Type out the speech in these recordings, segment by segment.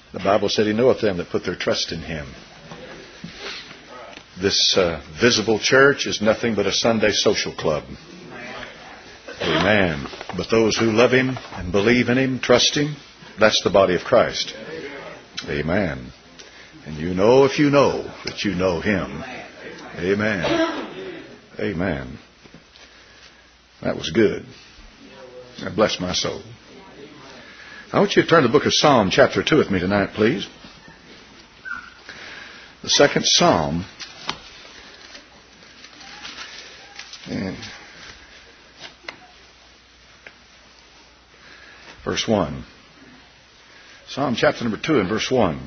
The Bible said He knoweth them that put their trust in Him. This visible church is nothing but a Sunday social club. Amen. But those who love Him and believe in Him, trust Him, that's the body of Christ. Amen. And you know if you know that you know Him. Amen. Amen. That was good. That blessed my soul. I want you to turn to the book of Psalm chapter 2 with me tonight, please. The second Psalm. And verse 1. Psalm chapter number 2 and verse 1.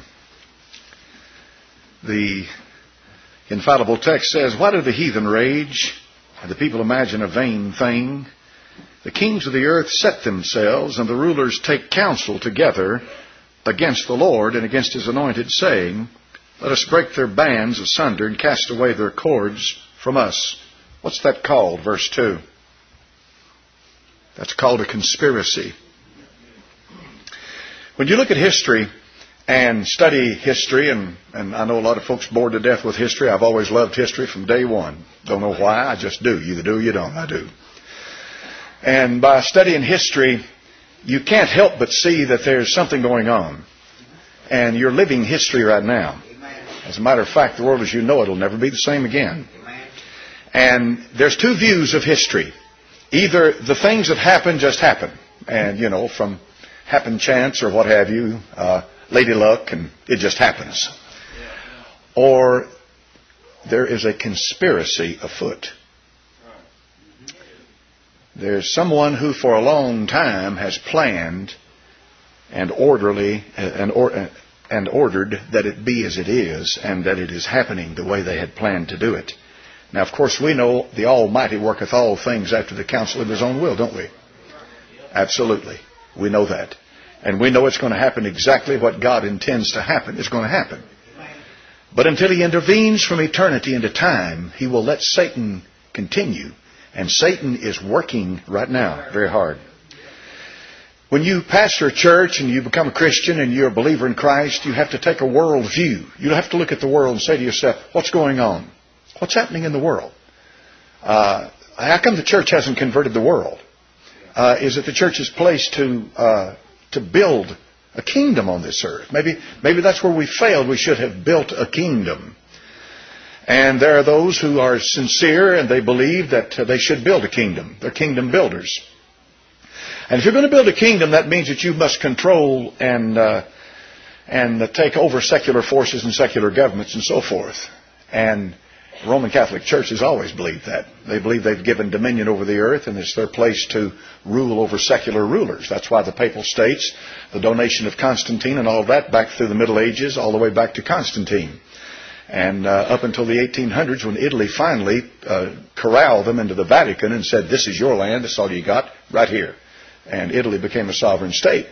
The infallible text says, "Why do the heathen rage, and the people imagine a vain thing? The kings of the earth set themselves, and the rulers take counsel together against the Lord and against His anointed, saying, Let us break their bands asunder and cast away their cords from us." What's that called? Verse 2. That's called a conspiracy. When you look at history and study history, and I know a lot of folks bored to death with history. I've always loved history from day one. Don't know why, I just do. You either do or you don't. I do. And by studying history, you can't help but see that there's something going on. And you're living history right now. As a matter of fact, the world as you know it will never be the same again. And there's two views of history. Either the things that happen just happen. And, you know, from happen chance or what have you, lady luck, and it just happens. Or there is a conspiracy afoot. There's someone who for a long time has planned and ordered that it be as it is, and that it is happening the way they had planned to do it. Now, of course, we know the Almighty worketh all things after the counsel of His own will, don't we? Absolutely. We know that. And we know it's going to happen exactly what God intends to happen. It's going to happen. But until He intervenes from eternity into time, He will let Satan continue. And Satan is working right now very hard. When you pastor a church and you become a Christian and you're a believer in Christ, you have to take a world view. You have to look at the world and say to yourself, what's going on? What's happening in the world? How come the church hasn't converted the world? Is it the church's place to build a kingdom on this earth? Maybe that's where we failed. We should have built a kingdom. And there are those who are sincere and they believe that they should build a kingdom. They're kingdom builders. And if you're going to build a kingdom, that means that you must control and take over secular forces and secular governments and so forth. And the Roman Catholic Church has always believed that. They believe they've given dominion over the earth and it's their place to rule over secular rulers. That's why the Papal States, the donation of Constantine and all of that back through the Middle Ages, all the way back to Constantine. And up until the 1800s when Italy finally corralled them into the Vatican and said, this is your land, this is all you got, right here. And Italy became a sovereign state.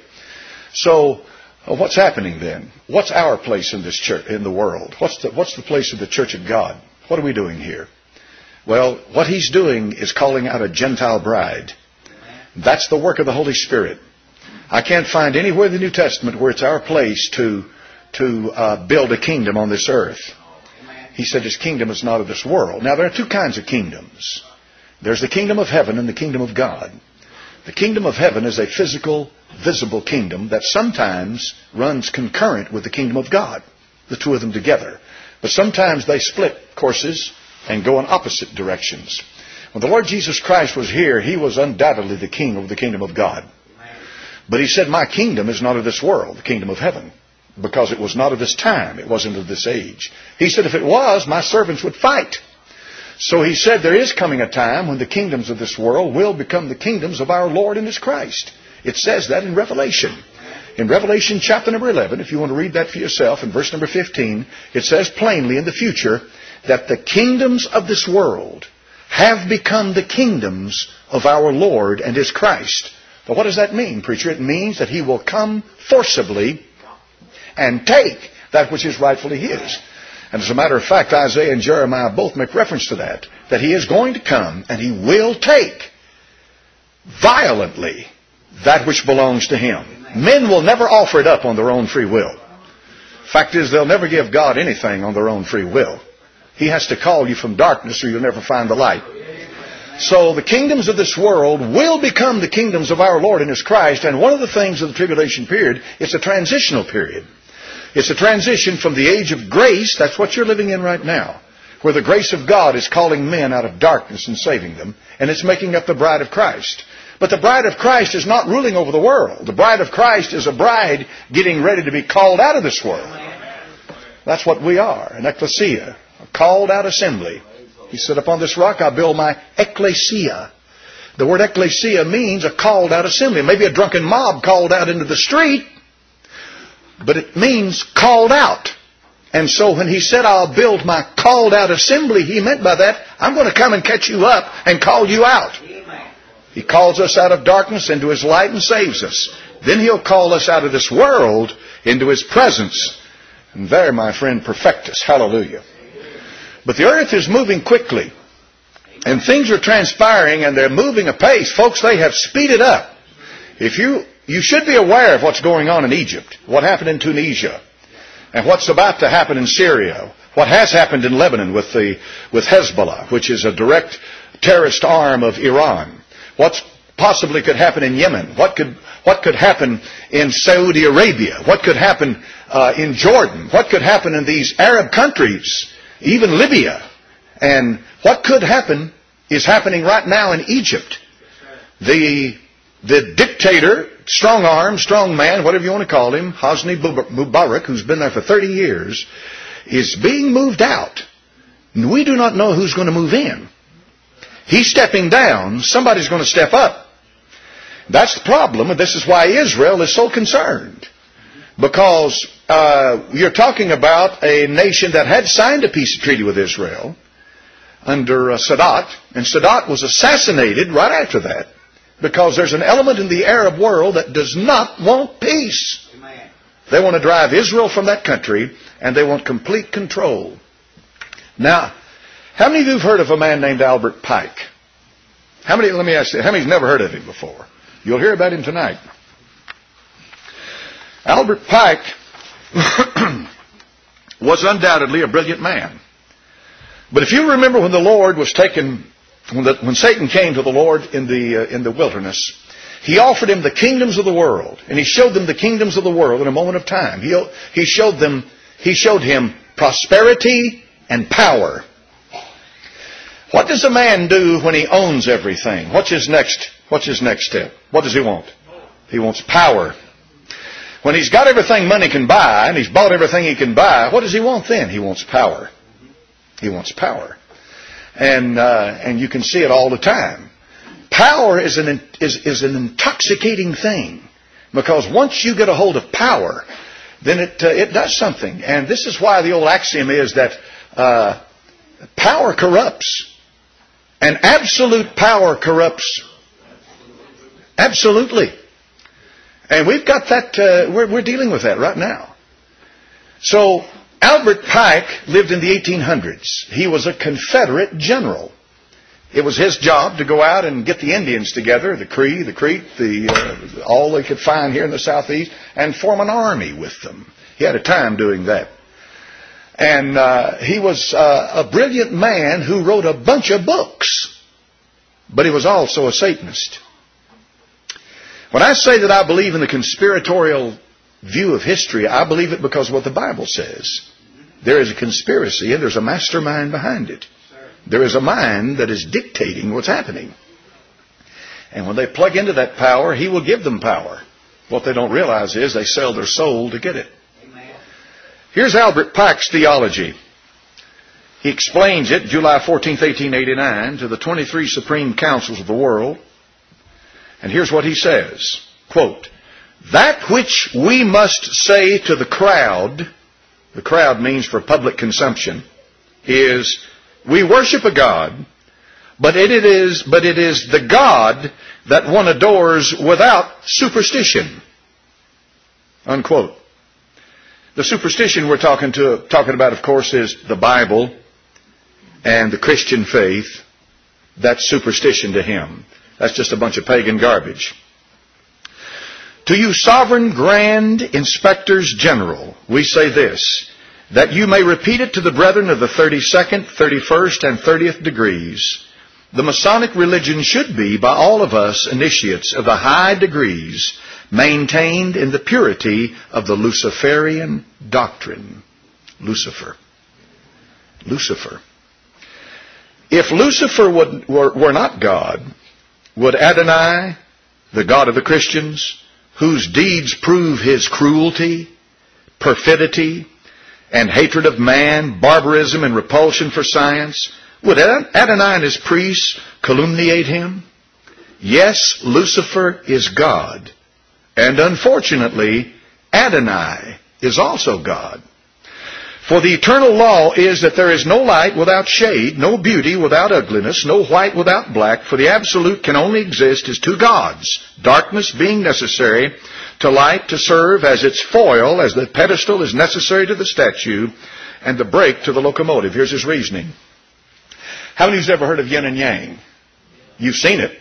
So what's happening then? What's our place in this church, in the world? What's the place of the Church of God? What are we doing here? Well, what He's doing is calling out a Gentile bride. That's the work of the Holy Spirit. I can't find anywhere in the New Testament where it's our place to build a kingdom on this earth. He said His kingdom is not of this world. Now, there are two kinds of kingdoms. There's the kingdom of heaven and the kingdom of God. The kingdom of heaven is a physical, visible kingdom that sometimes runs concurrent with the kingdom of God, the two of them together. But sometimes they split courses and go in opposite directions. When the Lord Jesus Christ was here, He was undoubtedly the king of the kingdom of God. But He said, my kingdom is not of this world, the kingdom of heaven. Because it was not of this time. It wasn't of this age. He said, if it was, my servants would fight. So He said there is coming a time when the kingdoms of this world will become the kingdoms of our Lord and His Christ. It says that in Revelation. In Revelation chapter number 11, if you want to read that for yourself, in verse number 15, it says plainly in the future that the kingdoms of this world have become the kingdoms of our Lord and His Christ. But what does that mean, preacher? It means that He will come forcibly and take that which is rightfully His. And as a matter of fact, Isaiah and Jeremiah both make reference to that He is going to come and He will take violently that which belongs to Him. Men will never offer it up on their own free will. Fact is, they'll never give God anything on their own free will. He has to call you from darkness or you'll never find the light. So the kingdoms of this world will become the kingdoms of our Lord and His Christ. And one of the things of the tribulation period, it's a transitional period. It's a transition from the age of grace, that's what you're living in right now, where the grace of God is calling men out of darkness and saving them, and it's making up the bride of Christ. But the bride of Christ is not ruling over the world. The bride of Christ is a bride getting ready to be called out of this world. That's what we are, an ecclesia, a called out assembly. He said, upon this rock I build my ecclesia. The word ecclesia means a called out assembly. Maybe a drunken mob called out into the street, but it means called out. And so when he said, I'll build my called out assembly, he meant by that, I'm going to come and catch you up and call you out. He calls us out of darkness into His light and saves us. Then He'll call us out of this world into His presence. And there, my friend, perfect us. Hallelujah. But the earth is moving quickly. And things are transpiring and they're moving apace. Folks, they have speeded up. You should be aware of what's going on in Egypt, what happened in Tunisia, and what's about to happen in Syria, what has happened in Lebanon with Hezbollah, which is a direct terrorist arm of Iran. What possibly could happen in Yemen? What could happen in Saudi Arabia? What could happen in Jordan? What could happen in these Arab countries, even Libya? And what could happen is happening right now in Egypt. The dictator, strong arm, strong man, whatever you want to call him, Hosni Mubarak, who's been there for 30 years, is being moved out. And we do not know who's going to move in. He's stepping down. Somebody's going to step up. That's the problem, and this is why Israel is so concerned. Because you're talking about a nation that had signed a peace treaty with Israel under Sadat, and Sadat was assassinated right after that because there's an element in the Arab world that does not want peace. They want to drive Israel from that country, and they want complete control. Now, how many of you have heard of a man named Albert Pike? Let me ask you, how many's never heard of him before? You'll hear about him tonight. Albert Pike was undoubtedly a brilliant man. But if you remember when the Lord was taken, when Satan came to the Lord in the wilderness, He offered him the kingdoms of the world, and He showed them the kingdoms of the world in a moment of time. He showed him prosperity and power. What does a man do when he owns everything? What's his next step? What does he want? He wants power. When he's got everything money can buy, and he's bought everything he can buy, what does he want then? He wants power. He wants power. And you can see it all the time. Power is an intoxicating thing. Because once you get a hold of power, then it does something. And this is why the old axiom is that power corrupts. And absolute power corrupts. Absolutely. And we've got that, we're dealing with that right now. So, Albert Pike lived in the 1800s. He was a Confederate general. It was his job to go out and get the Indians together, the Cree, the Creek, all they could find here in the southeast, and form an army with them. He had a time doing that. And he was a brilliant man who wrote a bunch of books. But he was also a Satanist. When I say that I believe in the conspiratorial view of history, I believe it because of what the Bible says. There is a conspiracy and there's a mastermind behind it. There is a mind that is dictating what's happening. And when they plug into that power, he will give them power. What they don't realize is they sell their soul to get it. Here's Albert Pike's theology. He explains it, July 14th, 1889, to the 23 Supreme Councils of the world. And here's what he says, quote, "That which we must say to the crowd means for public consumption, is we worship a God, but it is the God that one adores without superstition." Unquote. The superstition we're talking about, of course, is the Bible and the Christian faith. That's superstition to him. That's just a bunch of pagan garbage. To you sovereign grand inspectors general, we say this, that you may repeat it to the brethren of the 32nd, 31st, and 30th degrees. The Masonic religion should be, by all of us initiates of the high degrees, maintained in the purity of the Luciferian doctrine. Lucifer. Lucifer. If Lucifer were not God, would Adonai, the God of the Christians, whose deeds prove his cruelty, perfidy, and hatred of man, barbarism, and repulsion for science, would Adonai and his priests calumniate him? Yes, Lucifer is God. And unfortunately, Adonai is also God. For the eternal law is that there is no light without shade, no beauty without ugliness, no white without black, for the absolute can only exist as two gods, darkness being necessary to light to serve as its foil, as the pedestal is necessary to the statue, and the brake to the locomotive. Here's his reasoning. How many of you have ever heard of yin and yang? You've seen it.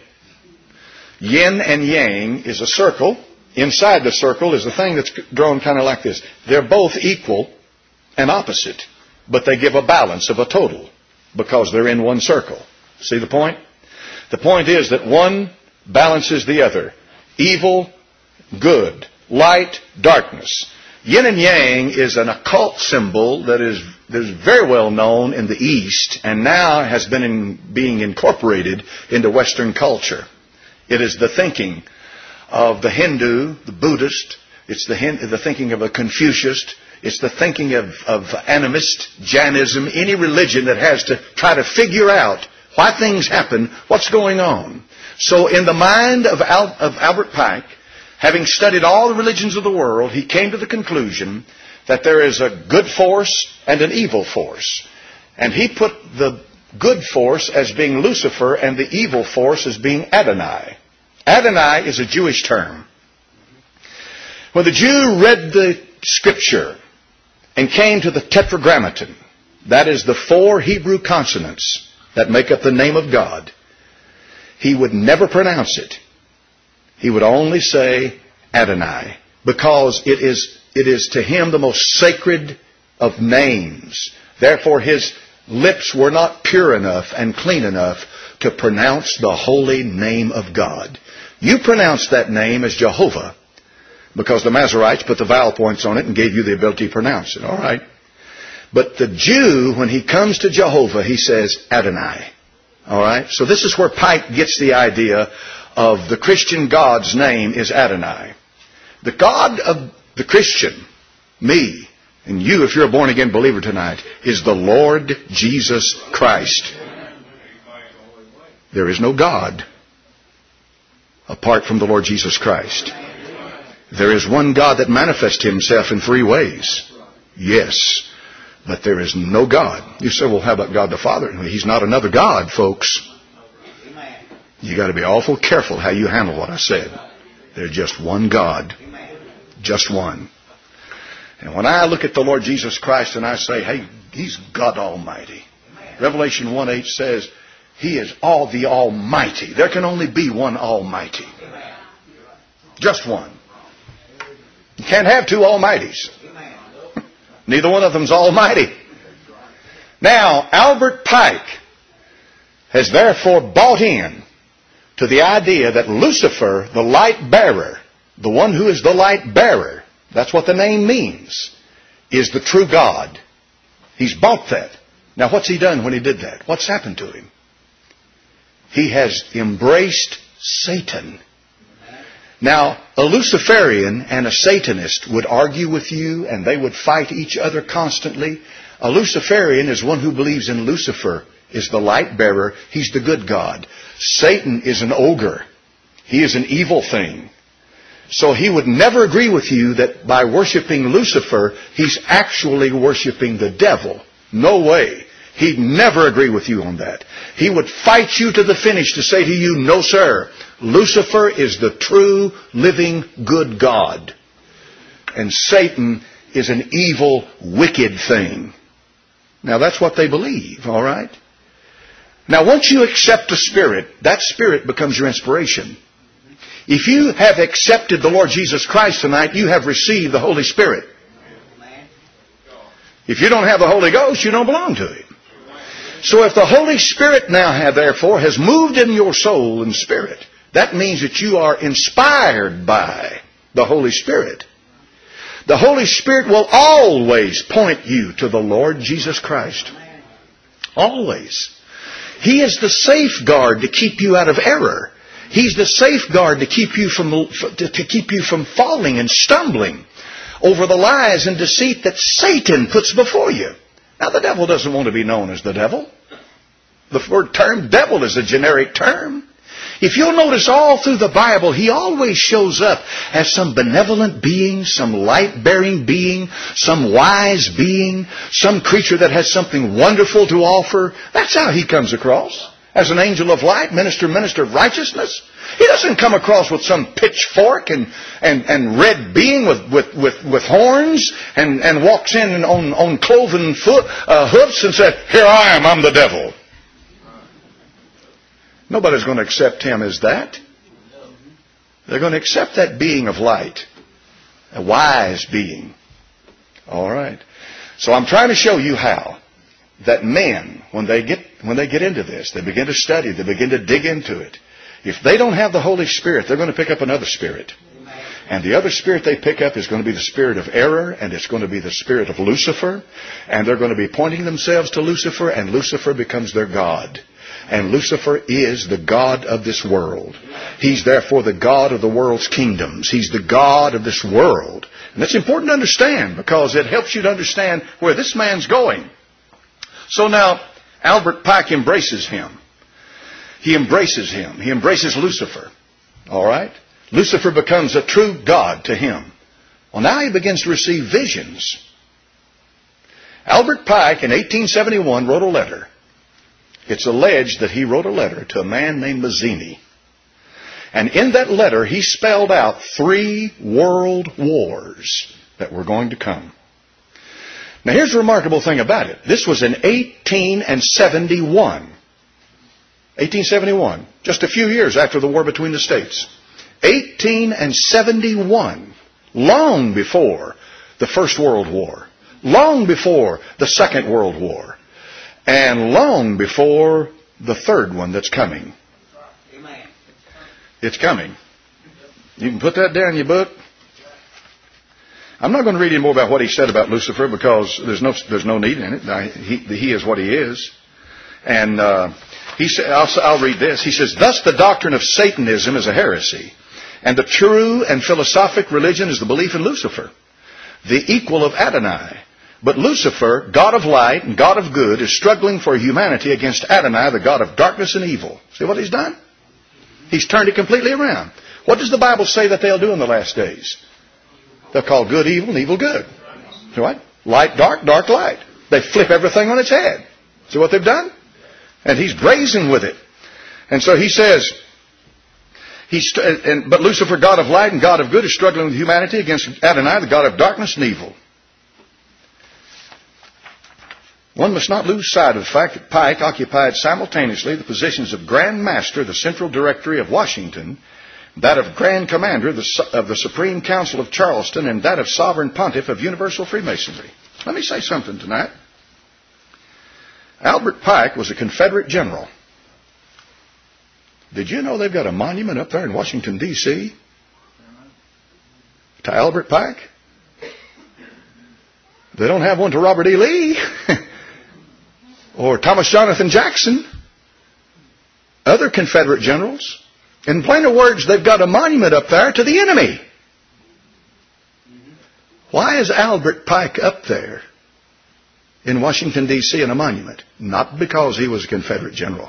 Yin and yang is a circle. Inside the circle is a thing that's drawn kind of like this. They're both equal and opposite, but they give a balance of a total because they're in one circle. See the point? The point is that one balances the other. Evil, good. Light, darkness. Yin and yang is an occult symbol that is very well known in the East and now has been being incorporated into Western culture. It is the thinking of the Hindu, the Buddhist. It's the thinking of a Confucius. It's the thinking of animist, Jainism, any religion that has to try to figure out why things happen, what's going on. So in the mind of Albert Pike, having studied all the religions of the world, he came to the conclusion that there is a good force and an evil force. And he put the good force as being Lucifer and the evil force as being Adonai. Adonai is a Jewish term. When the Jew read the Scripture and came to the Tetragrammaton, that is the 4 Hebrew consonants that make up the name of God, he would never pronounce it. He would only say Adonai, because it is to him the most sacred of names. Therefore his lips were not pure enough and clean enough to pronounce the holy name of God. You pronounce that name as Jehovah, because the Masoretes put the vowel points on it and gave you the ability to pronounce it. All right. But the Jew, when he comes to Jehovah, he says Adonai. All right. So this is where Pike gets the idea of the Christian God's name is Adonai. The God of the Christian, me, and you, if you're a born-again believer tonight, is the Lord Jesus Christ. There is no God apart from the Lord Jesus Christ. There is one God that manifests himself in 3 ways. Yes, but there is no God. You say, well, how about God the Father? He's not another God, folks. You got to be awful careful how you handle what I said. There's just one God. Just one. And when I look at the Lord Jesus Christ and I say, hey, he's God Almighty. Revelation 1:8 says, he is all the Almighty. There can only be one Almighty. Just one. You can't have 2 Almighties. Neither one of them's almighty. Now, Albert Pike has therefore bought in to the idea that Lucifer, the light bearer, the one who is the light bearer, that's what the name means, is the true God. He's bought that. Now, what's he done when he did that? What's happened to him? He has embraced Satan. Now, a Luciferian and a Satanist would argue with you and they would fight each other constantly. A Luciferian is one who believes in Lucifer is the light bearer. He's the good God. Satan is an ogre. He is an evil thing. So he would never agree with you that by worshiping Lucifer, he's actually worshiping the devil. No way. He'd never agree with you on that. He would fight you to the finish to say to you, no sir, Lucifer is the true, living, good God. And Satan is an evil, wicked thing. Now that's what they believe, all right? Now once you accept a spirit, that spirit becomes your inspiration. If you have accepted the Lord Jesus Christ tonight, you have received the Holy Spirit. If you don't have the Holy Ghost, you don't belong to Him. So if the Holy Spirit now, therefore, has moved in your soul and spirit, that means that you are inspired by the Holy Spirit. The Holy Spirit will always point you to the Lord Jesus Christ. Always. He is the safeguard to keep you out of error. He's the safeguard to keep you from falling and stumbling over the lies and deceit that Satan puts before you. Now, the devil doesn't want to be known as the devil. The word term devil is a generic term. If you'll notice all through the Bible, he always shows up as some benevolent being, some light-bearing being, some wise being, some creature that has something wonderful to offer. That's how he comes across. As an angel of light, minister of righteousness. He doesn't come across with some pitchfork and red being with horns and walks in on cloven hoofs and says, "Here I am, I'm the devil." Nobody's going to accept him as that. They're going to accept that being of light, a wise being. All right. So I'm trying to show you how that men, when they get into this, they begin to study, they begin to dig into it. If they don't have the Holy Spirit, they're going to pick up another spirit. And the other spirit they pick up is going to be the spirit of error, and it's going to be the spirit of Lucifer. And they're going to be pointing themselves to Lucifer, and Lucifer becomes their god. And Lucifer is the god of this world. He's therefore the god of the world's kingdoms. He's the god of this world. And that's important to understand, because it helps you to understand where this man's going. So now, Albert Pike embraces him. He embraces him. He embraces Lucifer. All right? Lucifer becomes a true god to him. Well, now he begins to receive visions. Albert Pike in 1871 wrote a letter. It's alleged that he wrote a letter to a man named Mazzini. And in that letter, he spelled out 3 world wars that were going to come. Now, here's the remarkable thing about it. This was in 1871. 1871, just a few years after the war between the states. 1871, long before the First World War, long before the Second World War, and long before the third one that's coming. It's coming. You can put that down in your book. I'm not going to read any more about what he said about Lucifer, because there's no need in it. He is what he is. And he said, I'll read this. He says, "Thus the doctrine of Satanism is a heresy, and the true and philosophic religion is the belief in Lucifer, the equal of Adonai. But Lucifer, God of light and God of good, is struggling for humanity against Adonai, the God of darkness and evil." See what he's done? He's turned it completely around. What does the Bible say that they'll do in the last days? They'll call good evil and evil good. See what? Light dark, dark light. They flip everything on its head. See what they've done? And he's brazen with it. And so he says, but Lucifer, God of light and God of good, is struggling with humanity against Adonai, the God of darkness and evil. One must not lose sight of the fact that Pike occupied simultaneously the positions of Grand Master, the Central Directory of Washington, that of Grand Commander of the Supreme Council of Charleston, and that of Sovereign Pontiff of Universal Freemasonry. Let me say something tonight. Albert Pike was a Confederate general. Did you know they've got a monument up there in Washington, D.C. to Albert Pike? They don't have one to Robert E. Lee or Thomas Jonathan Jackson, other Confederate generals. In plainer words, they've got a monument up there to the enemy. Why is Albert Pike up there in Washington, D.C. in a monument? Not because he was a Confederate general.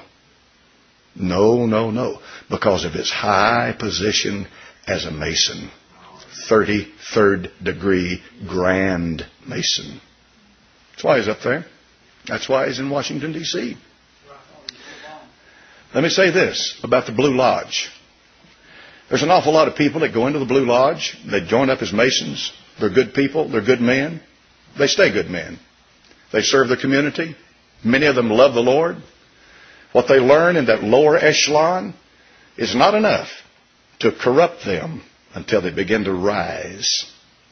No. Because of his high position as a Mason. 33rd degree Grand Mason. That's why he's up there. That's why he's in Washington, D.C. Let me say this about the Blue Lodge. There's an awful lot of people that go into the Blue Lodge. They join up as Masons. They're good people. They're good men. They stay good men. They serve the community. Many of them love the Lord. What they learn in that lower echelon is not enough to corrupt them until they begin to rise.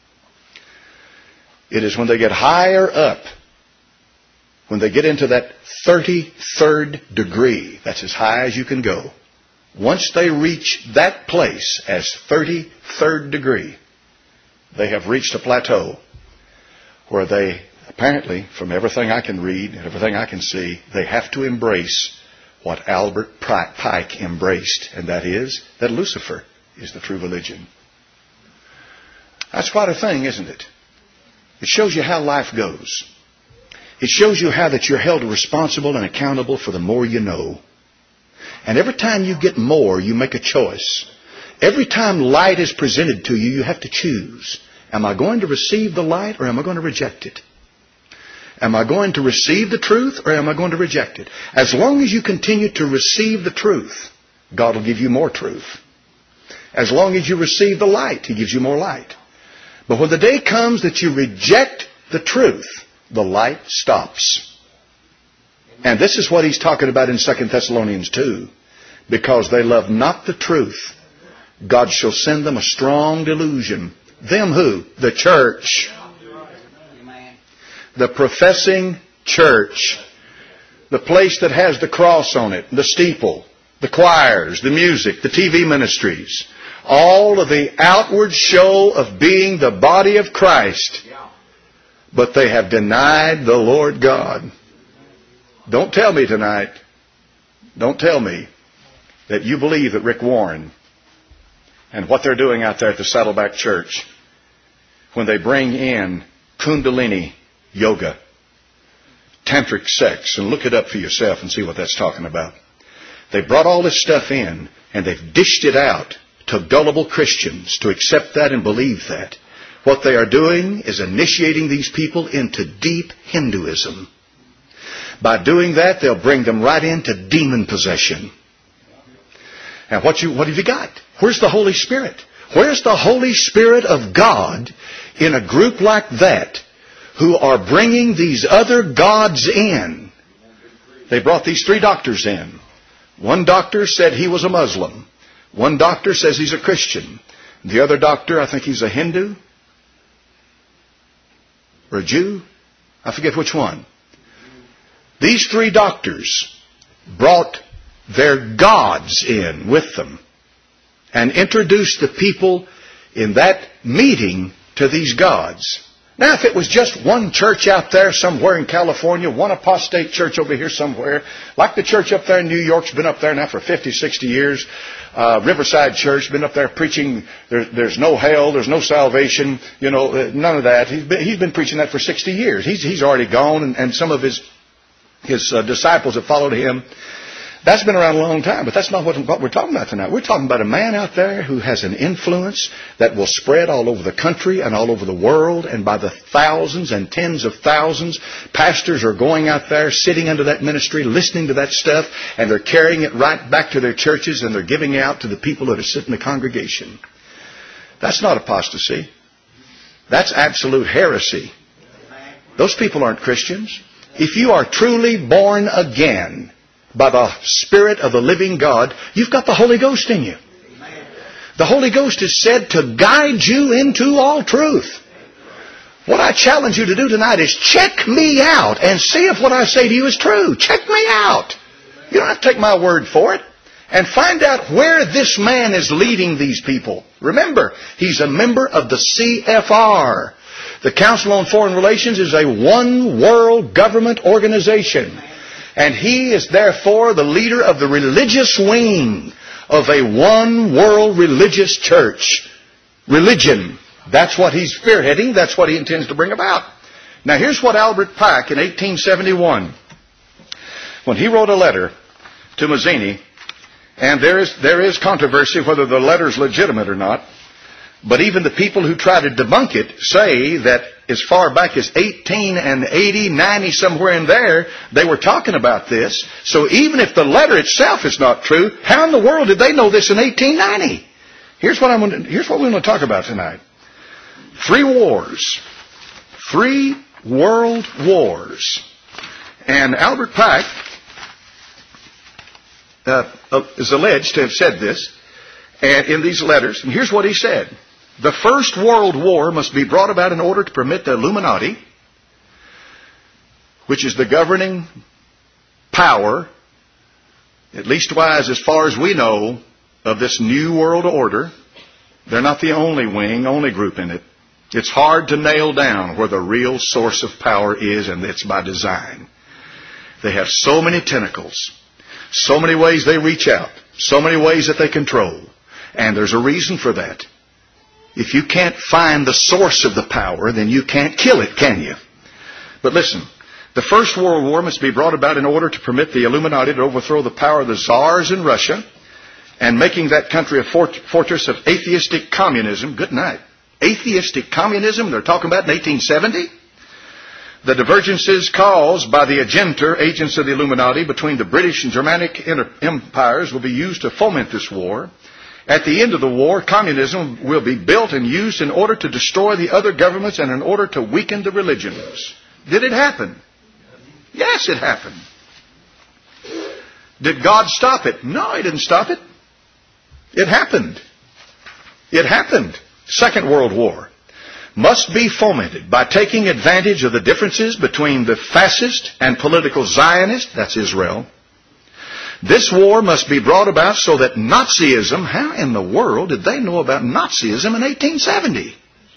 It is when they get higher up, when they get into that 33rd degree, that's as high as you can go. Once they reach that place as 33rd degree, they have reached a plateau where they, apparently, from everything I can read and everything I can see, they have to embrace what Albert Pike embraced, and that is that Lucifer is the true religion. That's quite a thing, isn't it? It shows you how life goes. It shows you how that you're held responsible and accountable for the more you know. And every time you get more, you make a choice. Every time light is presented to you, you have to choose. Am I going to receive the light or am I going to reject it? Am I going to receive the truth or am I going to reject it? As long as you continue to receive the truth, God will give you more truth. As long as you receive the light, He gives you more light. But when the day comes that you reject the truth, the light stops. And this is what he's talking about in 2 Thessalonians 2. Because they love not the truth, God shall send them a strong delusion. Them who? The church. The professing church. The place that has the cross on it, the steeple, the choirs, the music, the TV ministries. All of the outward show of being the body of Christ. But they have denied the Lord God. Don't tell me tonight, don't tell me that you believe that Rick Warren and what they're doing out there at the Saddleback Church, when they bring in Kundalini yoga, tantric sex, and look it up for yourself and see what that's talking about. They brought all this stuff in and they've dished it out to gullible Christians to accept that and believe that. What they are doing is initiating these people into deep Hinduism. By doing that, they'll bring them right into demon possession. And what have you got? Where's the Holy Spirit? Where's the Holy Spirit of God in a group like that who are bringing these other gods in? They brought these 3 doctors in. One doctor said he was a Muslim. One doctor says he's a Christian. The other doctor, I think he's a Hindu or a Jew. I forget which one. These 3 doctors brought their gods in with them and introduced the people in that meeting to these gods. Now, if it was just one church out there somewhere in California, one apostate church over here somewhere, like the church up there in New York's been up there now for 50, 60 years, Riverside Church, been up there preaching there's no hell, there's no salvation, none of that. He's been preaching that for 60 years. He's already gone, and some of his disciples have followed him. That's been around a long time, but that's not what we're talking about tonight. We're talking about a man out there who has an influence that will spread all over the country and all over the world, and by the thousands and tens of thousands, pastors are going out there, sitting under that ministry, listening to that stuff, and they're carrying it right back to their churches, and they're giving it out to the people that are sitting in the congregation. That's not apostasy. That's absolute heresy. Those people aren't Christians. If you are truly born again by the Spirit of the living God, you've got the Holy Ghost in you. The Holy Ghost is said to guide you into all truth. What I challenge you to do tonight is check me out and see if what I say to you is true. Check me out. You don't have to take my word for it. And find out where this man is leading these people. Remember, he's a member of the CFR. The Council on Foreign Relations is a one-world government organization. And he is therefore the leader of the religious wing of a one-world religious church. Religion. That's what he's spearheading. That's what he intends to bring about. Now here's what Albert Pike in 1871, when he wrote a letter to Mazzini, and there is controversy whether the letter's legitimate or not, but even the people who try to debunk it say that as far back as 1880, 90, somewhere in there, they were talking about this. So even if the letter itself is not true, how in the world did they know this in 1890? Here's what we want to talk about tonight. 3 wars. 3 world wars. And Albert Pike is alleged to have said this. And in these letters, and here's what he said. The First World War must be brought about in order to permit the Illuminati, which is the governing power, at leastwise as far as we know, of this new world order. They're not the only wing, only group in it. It's hard to nail down where the real source of power is, and it's by design. They have so many tentacles, so many ways they reach out, so many ways that they control. And there's a reason for that. If you can't find the source of the power, then you can't kill it, can you? But listen, the First World War must be brought about in order to permit the Illuminati to overthrow the power of the czars in Russia and making that country a fortress of atheistic communism. Good night. Atheistic communism, they're talking about in 1870? The divergences caused by the agenter, agents of the Illuminati, between the British and Germanic empires will be used to foment this war. At the end of the war, communism will be built and used in order to destroy the other governments and in order to weaken the religions. Did it happen? Yes, it happened. Did God stop it? No, He didn't stop it. It happened. It happened. Second World War must be fomented by taking advantage of the differences between the fascist and political Zionist, that's Israel. This war must be brought about so that Nazism, how in the world did they know about Nazism in 1870?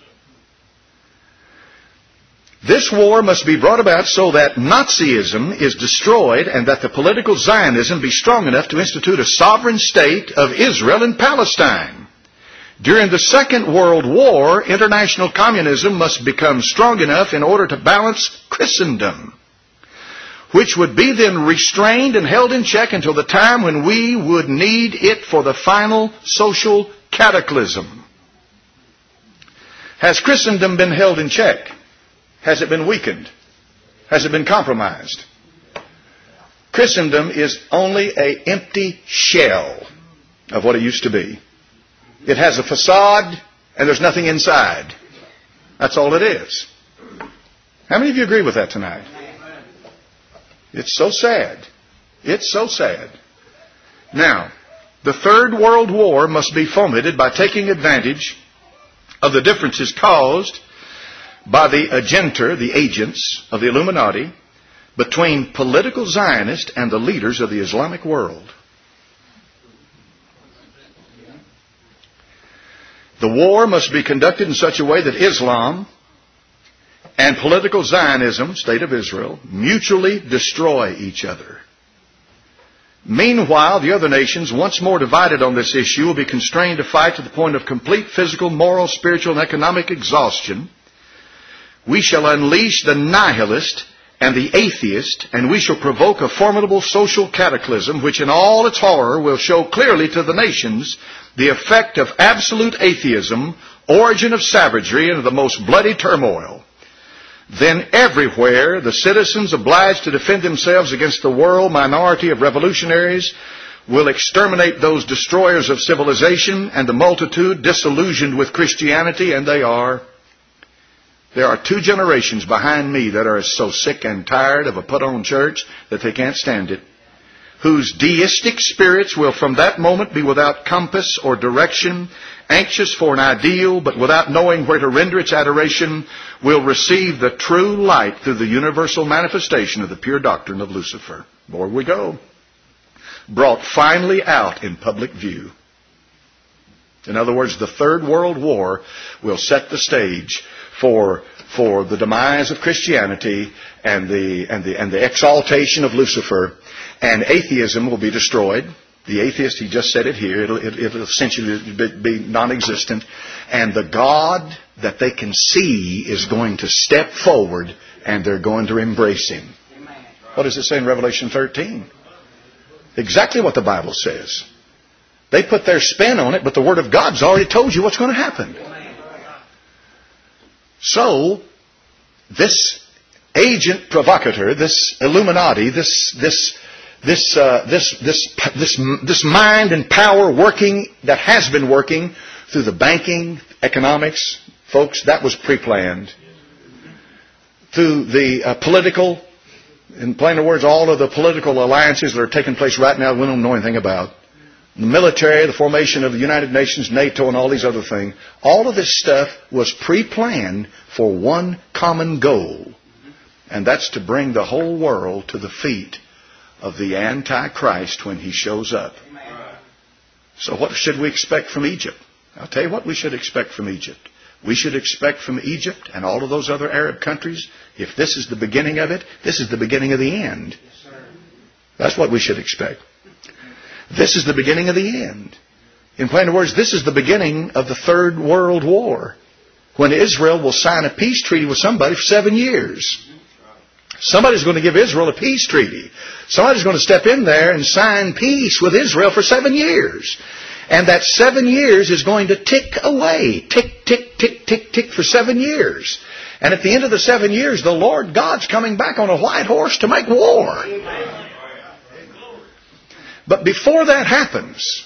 This war must be brought about so that Nazism is destroyed and that the political Zionism be strong enough to institute a sovereign state of Israel and Palestine. During the Second World War, international communism must become strong enough in order to balance Christendom, which would be then restrained and held in check until the time when we would need it for the final social cataclysm. Has Christendom been held in check? Has it been weakened? Has it been compromised? Christendom is only an empty shell of what it used to be. It has a facade and there's nothing inside. That's all it is. How many of you agree with that tonight? It's so sad. It's so sad. Now, the Third World War must be fomented by taking advantage of the differences caused by the agenter, the agents of the Illuminati, between political Zionists and the leaders of the Islamic world. The war must be conducted in such a way that Islam and political Zionism, State of Israel, mutually destroy each other. Meanwhile, the other nations, once more divided on this issue, will be constrained to fight to the point of complete physical, moral, spiritual, and economic exhaustion. We shall unleash the nihilist and the atheist, and we shall provoke a formidable social cataclysm, which in all its horror will show clearly to the nations the effect of absolute atheism, origin of savagery, and of the most bloody turmoil. Then everywhere the citizens obliged to defend themselves against the world minority of revolutionaries will exterminate those destroyers of civilization and the multitude disillusioned with Christianity, and they are. There are 2 generations behind me that are so sick and tired of a put-on church that they can't stand it, whose deistic spirits will from that moment be without compass or direction, anxious for an ideal, but without knowing where to render its adoration, will receive the true light through the universal manifestation of the pure doctrine of Lucifer. More we go. Brought finally out in public view. In other words, the Third World War will set the stage for the demise of Christianity and the exaltation of Lucifer, and atheism will be destroyed. The atheist, he just said it here, it'll essentially be non-existent, and the God that they can see is going to step forward, and they're going to embrace Him. What does it say in Revelation 13? Exactly what the Bible says. They put their spin on it, but the Word of God's already told you what's going to happen. So, this agent provocateur, this Illuminati, this mind and power working, that has been working through the banking, economics, folks, that was pre-planned. Through the political, in plainer words, all of the political alliances that are taking place right now we don't know anything about. The military, the formation of the United Nations, NATO, and all these other things, all of this stuff was pre-planned for one common goal. And that's to bring the whole world to the feet of the Antichrist when he shows up. So what should we expect from Egypt? I'll tell you what we should expect from Egypt. We should expect from Egypt and all of those other Arab countries, if this is the beginning of it, this is the beginning of the end. That's what we should expect. This is the beginning of the end. In plain words, this is the beginning of the Third World War, when Israel will sign a peace treaty with somebody for 7 years. Somebody's going to give Israel a peace treaty. Somebody's going to step in there and sign peace with Israel for 7 years. And that 7 years is going to tick away. Tick, tick, tick, tick, tick for 7 years. And at the end of the 7 years, the Lord God's coming back on a white horse to make war. But before that happens,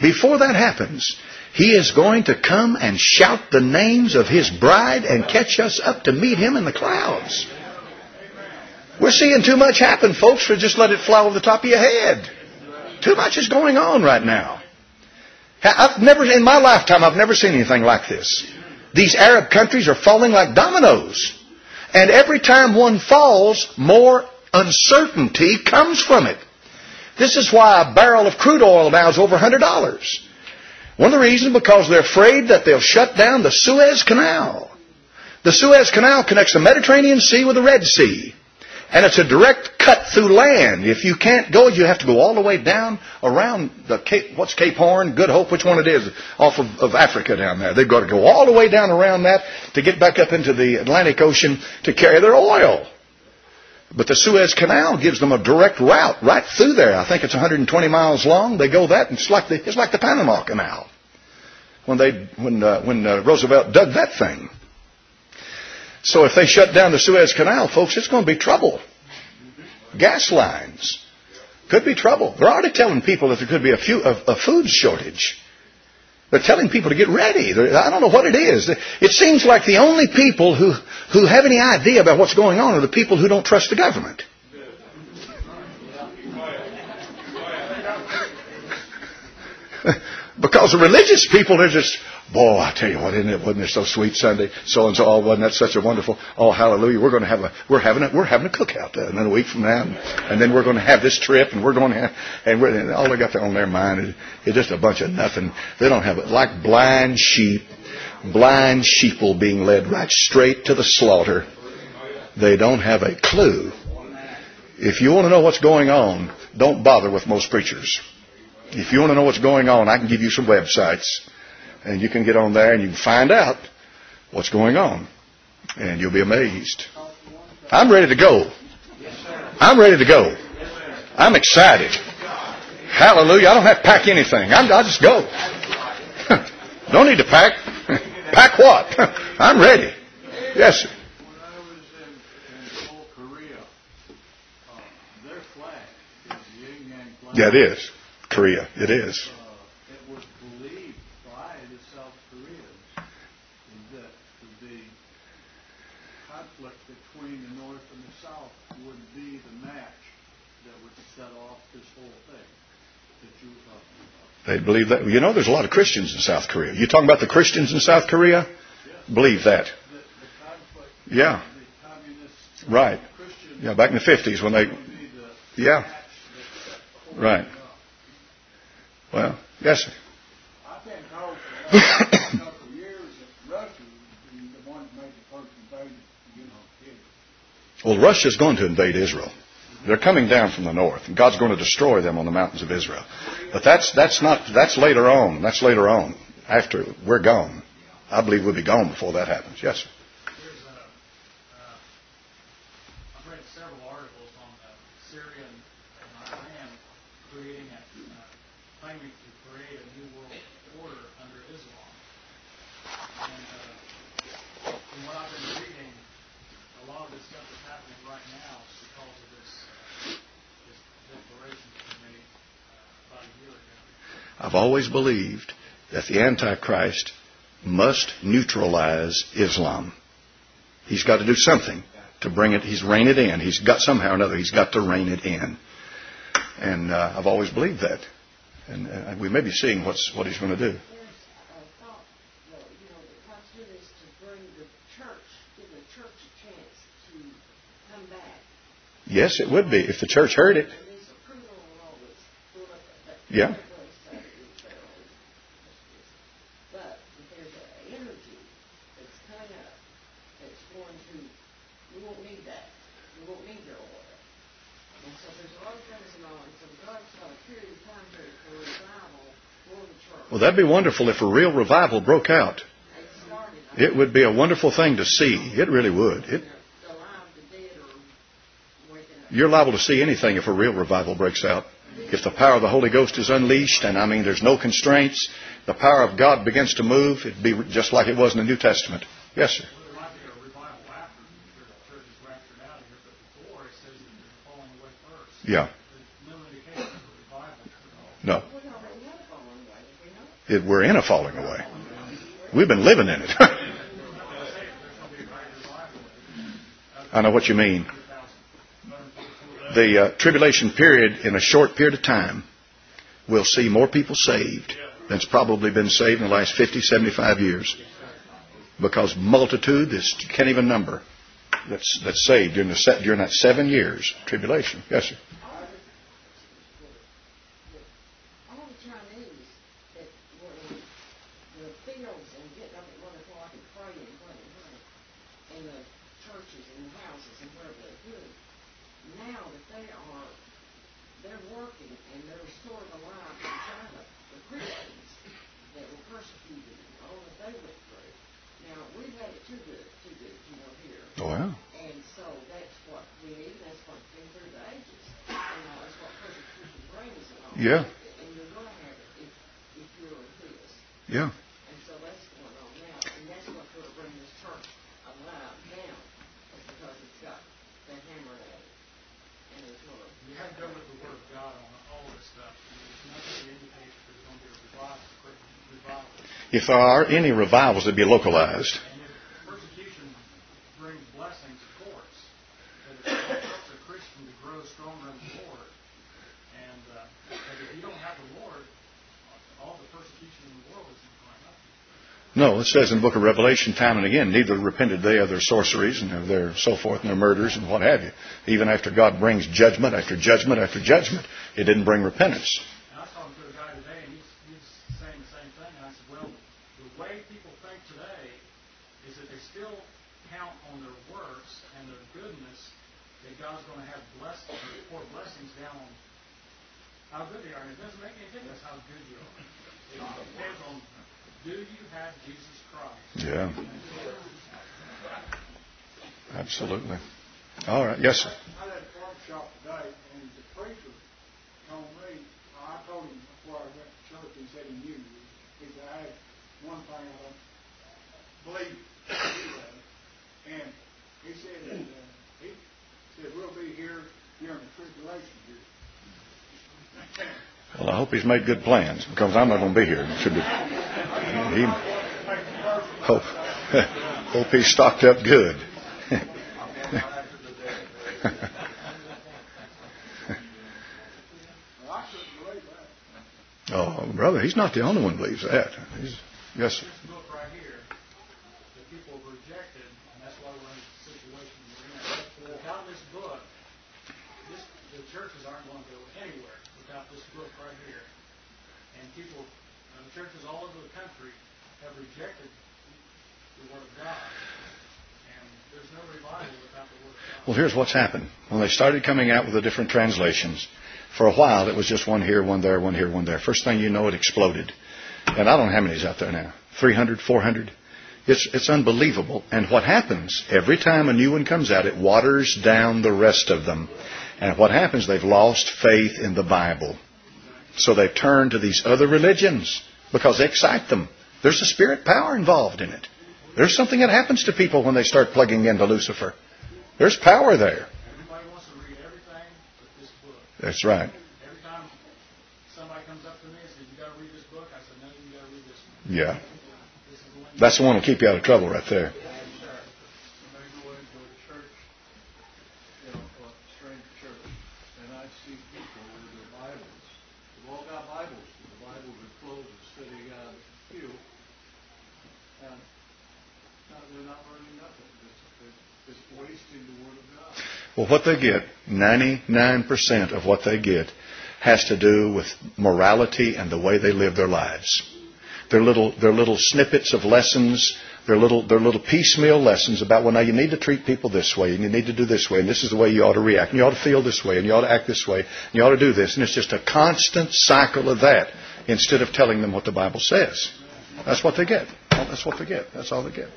He is going to come and shout the names of His bride and catch us up to meet Him in the clouds. We're seeing too much happen, folks, for just let it fly over the top of your head. Too much is going on right now. In my lifetime, I've never seen anything like this. These Arab countries are falling like dominoes. And every time one falls, more uncertainty comes from it. This is why a barrel of crude oil now is over $100. One of the reasons, because they're afraid that they'll shut down the Suez Canal. The Suez Canal connects the Mediterranean Sea with the Red Sea. And it's a direct cut through land. If you can't go, you have to go all the way down around the Cape, what's Cape Horn, Good Hope, which one it is, off of Africa down there. They've got to go all the way down around that to get back up into the Atlantic Ocean to carry their oil. But the Suez Canal gives them a direct route right through there. I think it's 120 miles long. They go that, and it's like the Panama Canal. When Roosevelt dug that thing. So if they shut down the Suez Canal, folks, it's going to be trouble. Gas lines. Could be trouble. They're already telling people that there could be a food shortage. They're telling people to get ready. I don't know what it is. It seems like the only people who have any idea about what's going on are the people who don't trust the government. Because the religious people, they're just, boy, I tell you what, wasn't it so sweet Sunday? So and so, oh, wasn't that such a wonderful? Oh, hallelujah! We're having a cookout in a week from now, and then we're going to have this trip, and we're going to have, and all they got on their mind is just a bunch of nothing. They don't have it, like blind sheeple being led right straight to the slaughter. They don't have a clue. If you want to know what's going on, don't bother with most preachers. If you want to know what's going on, I can give you some websites. And you can get on there and you can find out what's going on. And you'll be amazed. I'm ready to go. I'm ready to go. I'm excited. Hallelujah. I don't have to pack anything. I'll just go. Don't need to pack. Pack what? I'm ready. Yes, sir. When I was in old Korea, their flag is the yin yang flag. Yeah, it is. Korea. It is. It was believed by the South Koreans that the conflict between the North and the South would be the match that would set off this whole thing that you were talking about. They believe that. You know, there's a lot of Christians in South Korea. You talking about the Christians in South Korea? Yes. Believe that. The conflict. Yeah. The communists. Right. Christians. Yeah, back in the 50s when they. Yeah. Right. Well, yes, sir. I've been told for the last couple of years that Russia is the one that made the first invasion, Israel. Well, Russia's going to invade Israel. They're coming down from the north, and God's going to destroy them on the mountains of Israel. But that's later on. That's later on. After we're gone. I believe we'll be gone before that happens. Yes, sir. I've read several articles on Syria and Iran claiming to create a new world order under Islam. And from what I've been reading, a lot of this stuff is happening right now because of this declaration that was made about a year ago. I've always believed that the Antichrist must neutralize Islam. He's got to do something to bring it. He's rein it in. He's got somehow or another. He's got to rein it in. And I've always believed that. And we may be seeing what He's going to do. There's a thought, though, that God's doing this to bring the church, give the church a chance to come back. Yes, it would be if the church heard it. And there's approval and all this. Yeah. But if there's an energy that's coming up that's going to, we won't need that. We won't need their oil. And so there's a lot of things going on. So God's got a period of time period for revival for the church. Well, that'd be wonderful if a real revival broke out. It would be a wonderful thing to see. It really would. You're liable to see anything if a real revival breaks out. If the power of the Holy Ghost is unleashed, and I mean there's no constraints, the power of God begins to move, it'd be just like it was in the New Testament. Yes, sir. There might be a revival after the church is raptured out of here, but before it says that they're falling away first. Yeah. There's no indication of a revival No. at all. We're in a falling away. We've been living in it. I know what you mean. The tribulation period, in a short period of time, will see more people saved than's probably been saved in the last 50, 75 years. Because multitude, this can't even number, that's saved during that 7 years tribulation. Yes, sir. All the Chinese that were in the fields and getting up at 1 o'clock and praying in the churches and the houses and wherever they could. Now that they're working and they're restoring the lives in China, the Christians that were persecuted and all that they went through. Now, we've had it too good, here. Oh, wow. And so that's what we need, and that's what's been through the ages. That's what persecution brings and all. Yeah. And you're going to have it if you're in His. Yeah. And so that's going on now. And that's what's going to bring this church alive now. Is because it's got that hammer at it. And it's going to... You have to go with the Word of God on all this stuff. There's nothing to indicate that there's going to be a revival. If there are any revivals, they'd be localized. And if persecution brings blessings, of course, but it helps a Christian to grow stronger in the Lord. And but if you don't have the Lord, all the persecution in the world isn't going up. No, it says in the book of Revelation time and again, neither repented they of their sorceries and of their so forth and their murders and what have you. Even after God brings judgment after judgment after judgment, it didn't bring repentance. And I was talking to a guy today, and he's saying the same thing. And I said, well, the way people think today is that they still count on their works and their goodness, that God's going to have blessings or pour blessings down on how good they are. And it doesn't make any difference how good you are. It depends on, do you have Jesus Christ? Yeah. Absolutely. All right. Yes, sir. I had a farm shop today, and the preacher told me, I told him before I went to church, he said he knew me. He said, I had one thing I don't believe anyway. And he said, we'll be here during the tribulation period. Well, I hope he's made good plans because I'm not going to be here. Should be. Hope he's stocked up good. Oh, brother, he's not the only one who believes that. Yes, sir. This book right here, that people have rejected, and that's why we're in the situation we're in. Without this book, the churches aren't going to go anywhere without this book right here. And people, the churches all over the country have rejected the Word of God. And there's no revival without the Word of God. Well, here's what's happened. When they started coming out with the different translations, for a while it was just one here, one there, one here, one there. First thing you know, it exploded. And I don't know how many's out there now. 300, 400. It's unbelievable. And what happens, every time a new one comes out, it waters down the rest of them. And what happens, they've lost faith in the Bible. So they've turned to these other religions because they excite them. There's a spirit power involved in it. There's something that happens to people when they start plugging into Lucifer. There's power there. Everybody wants to read everything but this book. That's right. Every time somebody comes up to me and says, you got to read this book, I said, no, you got to read this one. Yeah. This is the one That's the one that'll keep you out of trouble right there. Somebody go into a church, a strange church, and I see people with their Bibles They've all got Bibles. The Bibles are closed sitting on the pew. And they're not learning nothing. It's wasting the Word of God. Well, what they get, 99% of what they get, has to do with morality and the way they live their lives. They're little snippets of lessons. They're little piecemeal lessons about, well, now you need to treat people this way, and you need to do this way, and this is the way you ought to react, and you ought to feel this way, and you ought to act this way, and you ought to do this. And it's just a constant cycle of that instead of telling them what the Bible says. That's what they get. That's what they get. That's all they get.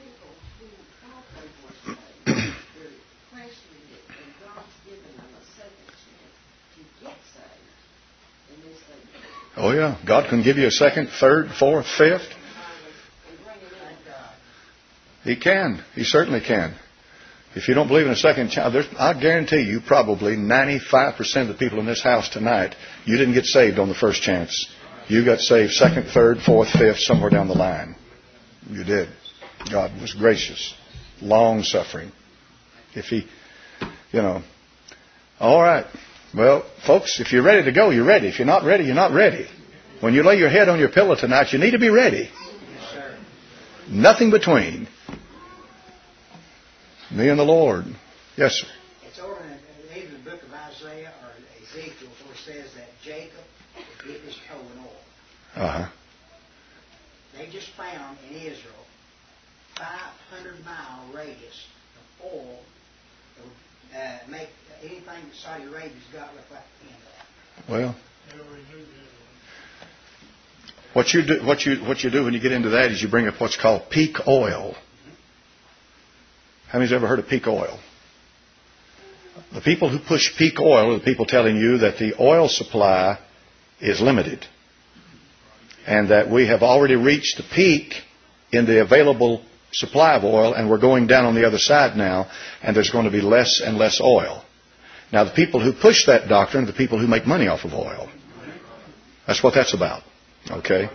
Oh, yeah. God can give you a second, third, fourth, fifth. He can. He certainly can. If you don't believe in a second chance, I guarantee you probably 95% of the people in this house tonight, you didn't get saved on the first chance. You got saved second, third, fourth, fifth, somewhere down the line. You did. God was gracious, long-suffering. If He, all right. Well, folks, if you're ready to go, you're ready. If you're not ready, you're not ready. When you lay your head on your pillow tonight, you need to be ready. Nothing between me and the Lord. Yes, sir. It's over in either the book of Isaiah or Ezekiel where it says that Jacob dipped his toe in oil. Uh-huh. They just found in Israel 500-mile radius of oil that would make anything that Saudi Arabia's got look like the end of that. Well, what you do when you get into that is you bring up what's called peak oil. How many's ever heard of peak oil? The people who push peak oil are the people telling you that the oil supply is limited and that we have already reached the peak in the available supply of oil and we're going down on the other side now and there's going to be less and less oil. Now, the people who push that doctrine are the people who make money off of oil. That's what that's about. Okay?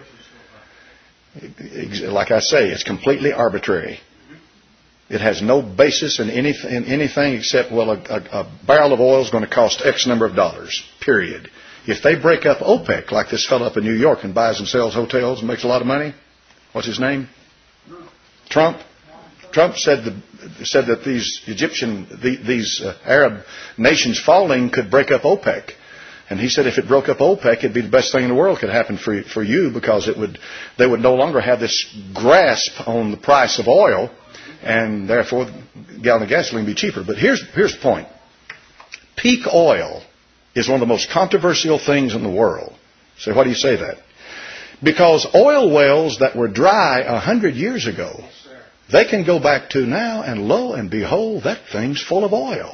Like I say, it's completely arbitrary. It has no basis in anything except, well, a barrel of oil is going to cost X number of dollars, period. If they break up OPEC, like this fellow up in New York and buys and sells hotels and makes a lot of money, what's his name? Trump. Trump said that these Arab nations falling could break up OPEC. And he said if it broke up OPEC, it'd be the best thing in the world could happen for you because they would no longer have this grasp on the price of oil, and therefore a gallon of gasoline would be cheaper. But here's the point. Peak oil is one of the most controversial things in the world. So why do you say that? Because oil wells that were dry 100 years ago, they can go back to now, and lo and behold, that thing's full of oil.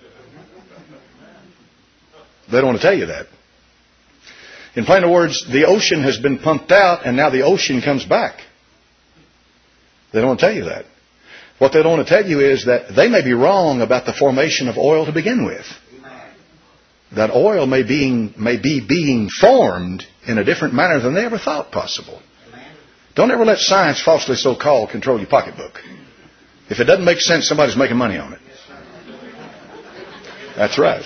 They don't want to tell you that. In plain words, the ocean has been pumped out, and now the ocean comes back. They don't want to tell you that. What they don't want to tell you is that they may be wrong about the formation of oil to begin with. That oil may be being formed in a different manner than they ever thought possible. Don't ever let science, falsely so-called, control your pocketbook. If it doesn't make sense, somebody's making money on it. That's right.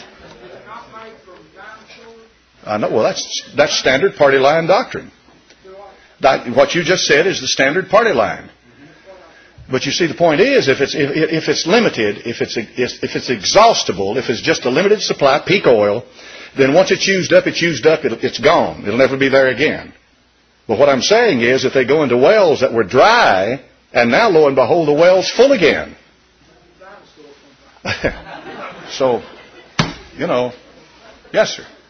I know. Well, that's standard party line doctrine. What you just said is the standard party line. But you see, the point is, if it's limited, if it's exhaustible, if it's just a limited supply, peak oil, then once it's used up, it's gone. It'll never be there again. But what I'm saying is, if they go into wells that were dry, and now, lo and behold, the well's full again. So, yes, sir.